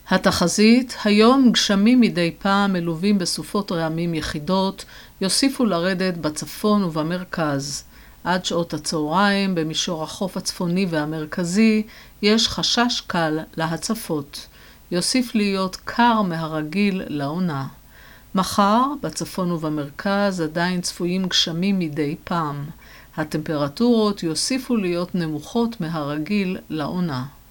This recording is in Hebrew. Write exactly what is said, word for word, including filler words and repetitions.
התחזית, היום גשמים מדי פעם מלווים בסופות רעמים יחידות, יוסיפו לרדת בצפון ובמרכז. עד שעות הצהריים, במישור החוף הצפוני והמרכזי, יש חשש קל להצפות. יוסיף להיות קר מהרגיל לעונה. מחר, בצפון ובמרכז, עדיין צפויים גשמים מדי פעם. הטמפרטורות יוסיפו להיות נמוכות מהרגיל לעונה.